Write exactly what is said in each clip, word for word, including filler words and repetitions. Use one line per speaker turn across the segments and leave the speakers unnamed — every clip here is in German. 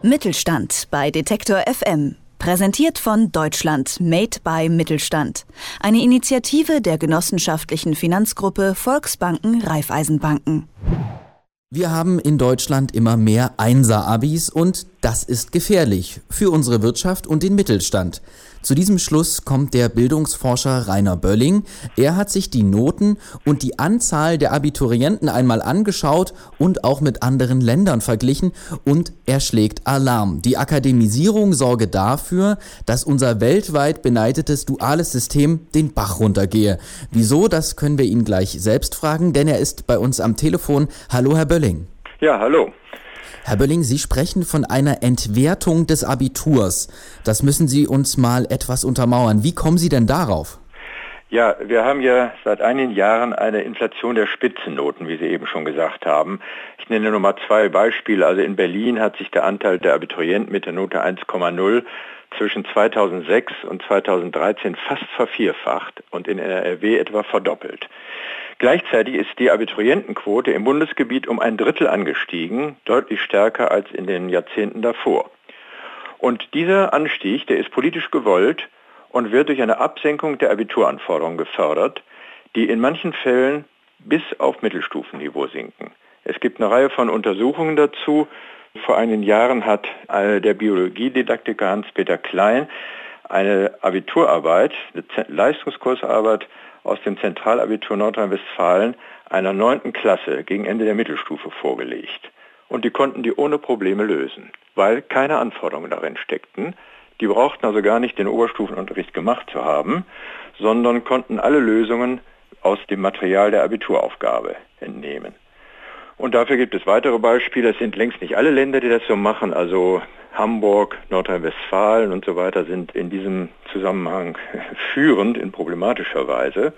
Mittelstand bei Detektor F M. Präsentiert von Deutschland Made by Mittelstand. Eine Initiative der genossenschaftlichen Finanzgruppe Volksbanken Raiffeisenbanken.
Wir haben in Deutschland immer mehr Einser-Abis und das ist gefährlich für unsere Wirtschaft und den Mittelstand. Zu diesem Schluss kommt der Bildungsforscher Rainer Bölling. Er hat sich die Noten und die Anzahl der Abiturienten einmal angeschaut und auch mit anderen Ländern verglichen und er schlägt Alarm. Die Akademisierung sorge dafür, dass unser weltweit beneidetes duales System den Bach runtergehe. Wieso, das können wir ihn gleich selbst fragen, denn er ist bei uns am Telefon. Hallo, Herr Bölling.
Ja, hallo.
Herr Bölling, Sie sprechen von einer Entwertung des Abiturs. Das müssen Sie uns mal etwas untermauern. Wie kommen Sie denn darauf?
Ja, wir haben ja seit einigen Jahren eine Inflation der Spitzennoten, wie Sie eben schon gesagt haben. Ich nenne nur mal zwei Beispiele. Also in Berlin hat sich der Anteil der Abiturienten mit der Note eins Komma null zwischen zweitausendsechs und zweitausenddreizehn fast vervierfacht und in N R W etwa verdoppelt. Gleichzeitig ist die Abiturientenquote im Bundesgebiet um ein Drittel angestiegen, deutlich stärker als in den Jahrzehnten davor. Und dieser Anstieg, der ist politisch gewollt und wird durch eine Absenkung der Abituranforderungen gefördert, die in manchen Fällen bis auf Mittelstufenniveau sinken. Es gibt eine Reihe von Untersuchungen dazu. Vor einigen Jahren hat der Biologiedidaktiker Hans-Peter Klein eine Abiturarbeit, eine Leistungskursarbeit aus dem Zentralabitur Nordrhein-Westfalen einer neunten Klasse gegen Ende der Mittelstufe vorgelegt. Und die konnten die ohne Probleme lösen, weil keine Anforderungen darin steckten. Die brauchten also gar nicht den Oberstufenunterricht gemacht zu haben, sondern konnten alle Lösungen aus dem Material der Abituraufgabe entnehmen. Und dafür gibt es weitere Beispiele. Es sind längst nicht alle Länder, die das so machen. Also Hamburg, Nordrhein-Westfalen und so weiter sind in diesem Zusammenhang führend in problematischer Weise.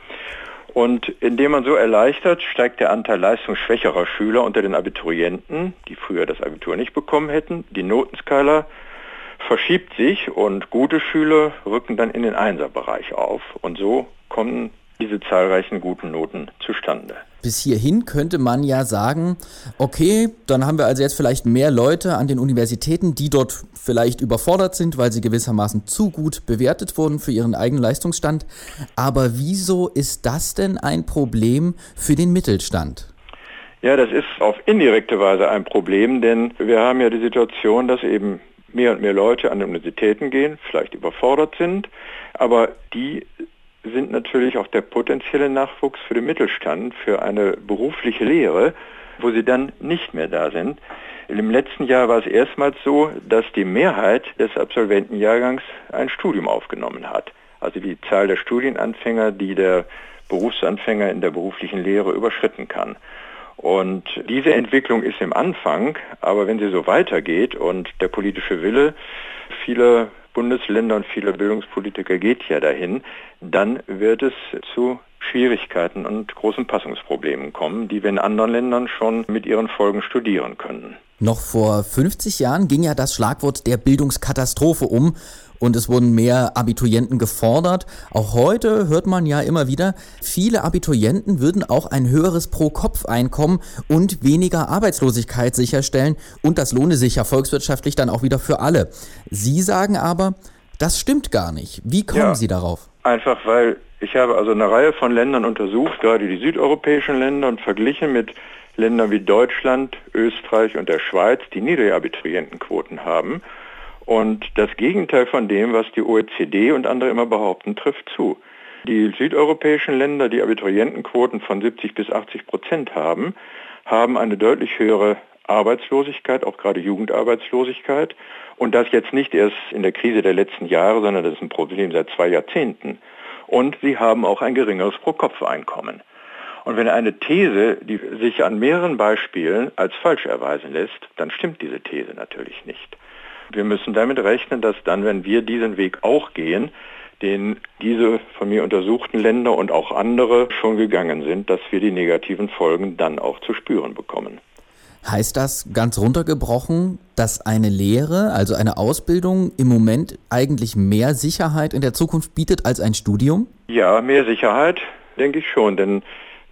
Und indem man so erleichtert, steigt der Anteil leistungsschwächerer Schüler unter den Abiturienten, die früher das Abitur nicht bekommen hätten. Die Notenskala verschiebt sich und gute Schüler rücken dann in den Einserbereich auf. Und so kommen diese zahlreichen guten Noten zustande.
Bis hierhin könnte man ja sagen, okay, dann haben wir also jetzt vielleicht mehr Leute an den Universitäten, die dort vielleicht überfordert sind, weil sie gewissermaßen zu gut bewertet wurden für ihren eigenen Leistungsstand. Aber wieso ist das denn ein Problem für den Mittelstand?
Ja, das ist auf indirekte Weise ein Problem, denn wir haben ja die Situation, dass eben mehr und mehr Leute an die Universitäten gehen, vielleicht überfordert sind, aber die sind natürlich auch der potenzielle Nachwuchs für den Mittelstand, für eine berufliche Lehre, wo sie dann nicht mehr da sind. Im letzten Jahr war es erstmals so, dass die Mehrheit des Absolventenjahrgangs ein Studium aufgenommen hat. Also die Zahl der Studienanfänger, die der Berufsanfänger in der beruflichen Lehre überschritten kann. Und diese Entwicklung ist im Anfang, aber wenn sie so weitergeht und der politische Wille vieler Bundesländer und viele Bildungspolitiker geht ja dahin, dann wird es zu Schwierigkeiten und großen Passungsproblemen kommen, die wir in anderen Ländern schon mit ihren Folgen studieren können.
Noch vor fünfzig Jahren ging ja das Schlagwort der Bildungskatastrophe um und es wurden mehr Abiturienten gefordert. Auch heute hört man ja immer wieder, viele Abiturienten würden auch ein höheres Pro-Kopf-Einkommen und weniger Arbeitslosigkeit sicherstellen und das lohne sich ja volkswirtschaftlich dann auch wieder für alle. Sie sagen aber, das stimmt gar nicht. Wie kommen
ja,
Sie darauf?
Einfach weil ich habe also eine Reihe von Ländern untersucht, gerade die südeuropäischen Länder, und verglichen mit Ländern wie Deutschland, Österreich und der Schweiz, die niedrige Abiturientenquoten haben. Und das Gegenteil von dem, was die O E C D und andere immer behaupten, trifft zu. Die südeuropäischen Länder, die Abiturientenquoten von siebzig bis achtzig Prozent haben, haben eine deutlich höhere Arbeitslosigkeit, auch gerade Jugendarbeitslosigkeit. Und das jetzt nicht erst in der Krise der letzten Jahre, sondern das ist ein Problem seit zwei Jahrzehnten. Und sie haben auch ein geringeres Pro-Kopf-Einkommen. Und wenn eine These, die sich an mehreren Beispielen als falsch erweisen lässt, dann stimmt diese These natürlich nicht. Wir müssen damit rechnen, dass dann, wenn wir diesen Weg auch gehen, den diese von mir untersuchten Länder und auch andere schon gegangen sind, dass wir die negativen Folgen dann auch zu spüren bekommen.
Heißt das ganz runtergebrochen, dass eine Lehre, also eine Ausbildung im Moment eigentlich mehr Sicherheit in der Zukunft bietet als ein Studium?
Ja, mehr Sicherheit, denke ich schon, denn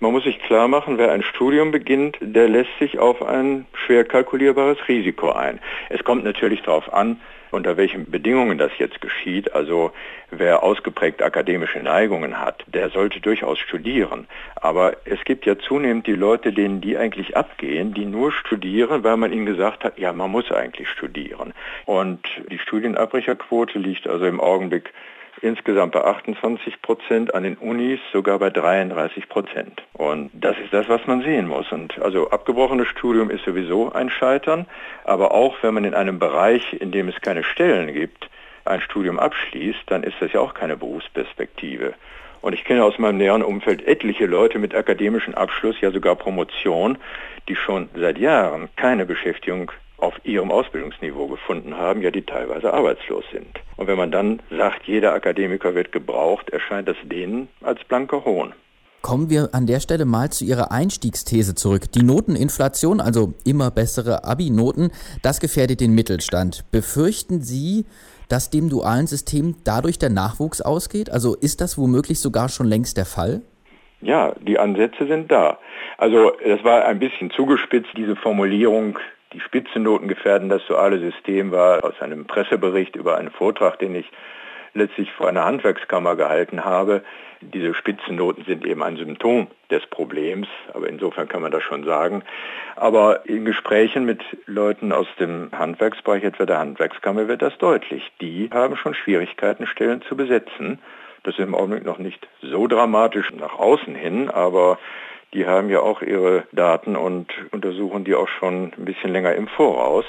Man muss sich klar machen, wer ein Studium beginnt, der lässt sich auf ein schwer kalkulierbares Risiko ein. Es kommt natürlich darauf an, unter welchen Bedingungen das jetzt geschieht. Also wer ausgeprägt akademische Neigungen hat, der sollte durchaus studieren. Aber es gibt ja zunehmend die Leute, denen die eigentlich abgehen, die nur studieren, weil man ihnen gesagt hat, ja, man muss eigentlich studieren. Und die Studienabbrecherquote liegt also im Augenblick insgesamt bei achtundzwanzig Prozent, an den Unis sogar bei dreiunddreißig Prozent. Und das ist das, was man sehen muss. Und also abgebrochenes Studium ist sowieso ein Scheitern, aber auch wenn man in einem Bereich, in dem es keine Stellen gibt, ein Studium abschließt, dann ist das ja auch keine Berufsperspektive. Und ich kenne aus meinem näheren Umfeld etliche Leute mit akademischem Abschluss, ja sogar Promotion, die schon seit Jahren keine Beschäftigung auf ihrem Ausbildungsniveau gefunden haben, ja die teilweise arbeitslos sind. Und wenn man dann sagt, jeder Akademiker wird gebraucht, erscheint das denen als blanker Hohn.
Kommen wir an der Stelle mal zu Ihrer Einstiegsthese zurück. Die Noteninflation, also immer bessere Abi-Noten, das gefährdet den Mittelstand. Befürchten Sie, dass dem dualen System dadurch der Nachwuchs ausgeht? Also ist das womöglich sogar schon längst der Fall?
Ja, die Ansätze sind da. Also das war ein bisschen zugespitzt, diese Formulierung, die Spitzennoten gefährden das duale System, war aus einem Pressebericht über einen Vortrag, den ich letztlich vor einer Handwerkskammer gehalten habe. Diese Spitzennoten sind eben ein Symptom des Problems, aber insofern kann man das schon sagen. Aber in Gesprächen mit Leuten aus dem Handwerksbereich, etwa der Handwerkskammer, wird das deutlich. Die haben schon Schwierigkeiten, Stellen zu besetzen. Das ist im Augenblick noch nicht so dramatisch nach außen hin, aber die haben ja auch ihre Daten und untersuchen die auch schon ein bisschen länger im Voraus.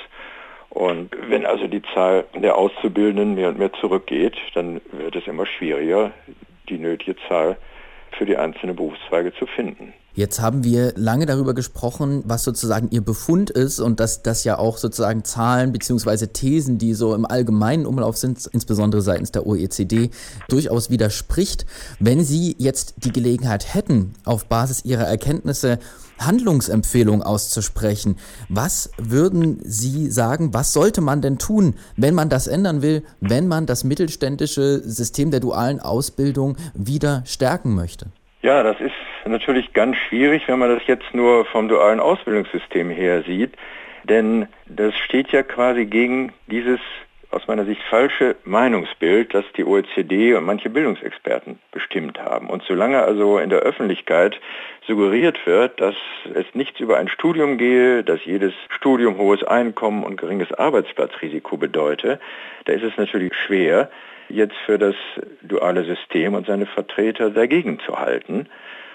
Und wenn also die Zahl der Auszubildenden mehr und mehr zurückgeht, dann wird es immer schwieriger, die nötige Zahl für die einzelnen Berufszweige zu finden.
Jetzt haben wir lange darüber gesprochen, was sozusagen Ihr Befund ist und dass das ja auch sozusagen Zahlen bzw. Thesen, die so im allgemeinen Umlauf sind, insbesondere seitens der O E C D, durchaus widerspricht. Wenn Sie jetzt die Gelegenheit hätten, auf Basis Ihrer Erkenntnisse Handlungsempfehlungen auszusprechen, was würden Sie sagen, was sollte man denn tun, wenn man das ändern will, wenn man das mittelständische System der dualen Ausbildung wieder stärken möchte?
Ja, das ist natürlich ganz schwierig, wenn man das jetzt nur vom dualen Ausbildungssystem her sieht, denn das steht ja quasi gegen dieses aus meiner Sicht falsche Meinungsbild, das die O E C D und manche Bildungsexperten bestimmt haben. Und solange also in der Öffentlichkeit suggeriert wird, dass es nichts über ein Studium gehe, dass jedes Studium hohes Einkommen und geringes Arbeitsplatzrisiko bedeute, da ist es natürlich schwer, jetzt für das duale System und seine Vertreter dagegen zu halten.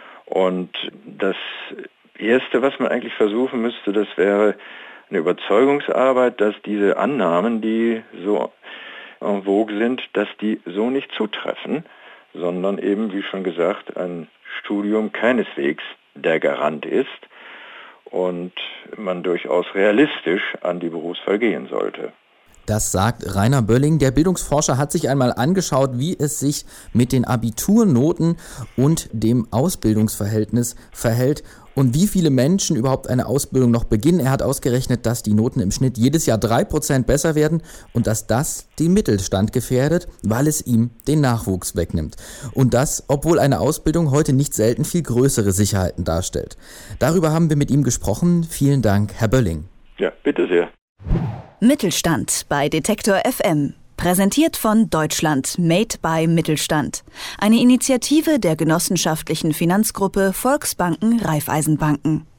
Und das Erste, was man eigentlich versuchen müsste, das wäre eine Überzeugungsarbeit, dass diese Annahmen, die so en vogue sind, dass die so nicht zutreffen, sondern eben, wie schon gesagt, ein Studium keineswegs der Garant ist und man durchaus realistisch an die Berufswahl gehen sollte.
Das sagt Rainer Bölling. Der Bildungsforscher hat sich einmal angeschaut, wie es sich mit den Abiturnoten und dem Ausbildungsverhältnis verhält und wie viele Menschen überhaupt eine Ausbildung noch beginnen. Er hat ausgerechnet, dass die Noten im Schnitt jedes Jahr drei Prozent besser werden und dass das den Mittelstand gefährdet, weil es ihm den Nachwuchs wegnimmt. Und das, obwohl eine Ausbildung heute nicht selten viel größere Sicherheiten darstellt. Darüber haben wir mit ihm gesprochen. Vielen Dank, Herr Bölling.
Ja, bitte sehr.
Mittelstand bei Detektor F M. Präsentiert von Deutschland Made by Mittelstand. Eine Initiative der genossenschaftlichen Finanzgruppe Volksbanken Raiffeisenbanken.